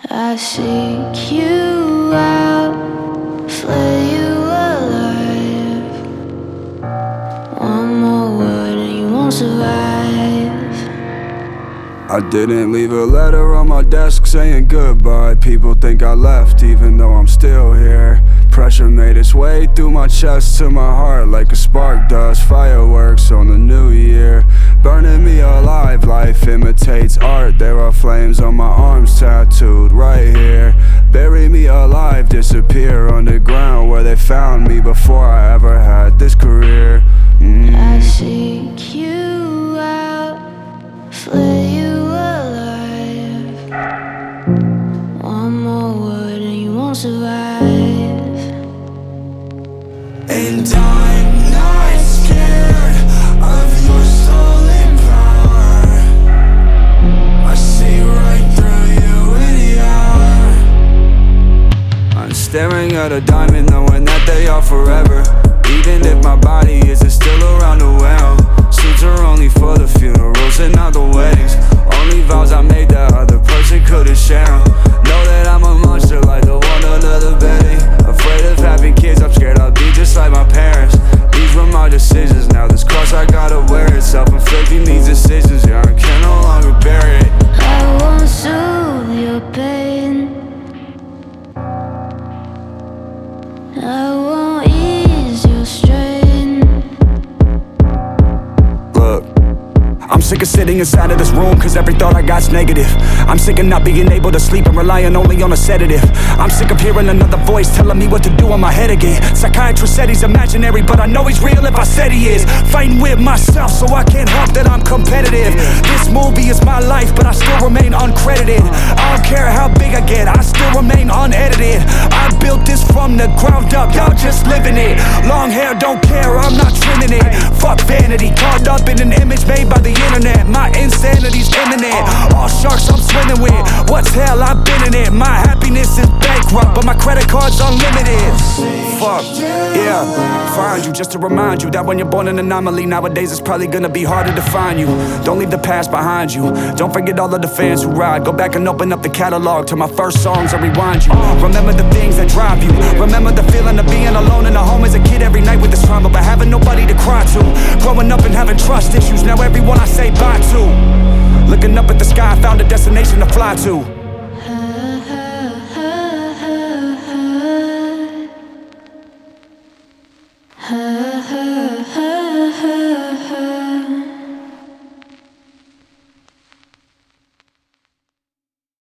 I seek you out, flay you alive. One more word and you won't survive. I didn't leave a letter on my desk saying goodbye. People think I left even though I'm still here. Pressure made its way through my chest to my heart like a spark does. Fireworks on the new year, burning me alive. Life imitates art. There are flames on my arms tattooed right here. Bury me alive, disappear underground where they found me before I ever had this career. I seek you out, flay you alive. One more word and you won't survive. And I'm not scared of your stolen power. I see right through you with your. I'm staring at a diamond knowing that they are forever. Even if my body isn't still around the well. Suits are only for the funerals and not the weddings. Only vows I made that other person couldn't share. Know that I'm a monster like the one under the bedding. Afraid of having kids, I'm scared I'll be just like my parents. These were my decisions, now this cross I gotta wear it. Self-inflicting these decisions, yeah, I can no longer bear it. I won't soothe your pain, I won't ease your strain. Look, I'm sick of sitting inside of this room cause every thought I got's negative. I'm sick of not being able to sleep and relying only on a sedative. I'm sick of hearing another voice telling me what to do in my head again. Psychiatrist said he's imaginary, but I know he's real if I said he is. Fighting with myself so I can't help that I'm competitive. This movie is my life but I still remain uncredited. I don't care how big I get, I still remain unedited. I built this from the ground up, y'all just living it. Long hair, don't care, I'm not trimming it. Fuck vanity, caught up in an image made by the internet. My insanity's imminent. All sharks I'm swimming with. What's hell, I've been in it. My happiness is bankrupt, but my credit card's unlimited. Fuck, yeah. Find you just to remind you that when you're born an anomaly, nowadays it's probably gonna be harder to find you. Don't leave the past behind you. Don't forget all of the fans who ride. Go back and open up the catalog to my first songs and rewind you. Remember the things that drive you. Remember the feeling of being alone in a home as a kid every night with this trauma, but having nobody to cry to. Growing up and having trust issues, now everyone I say bye to. Looking up at the sky, I found a destination to fly to.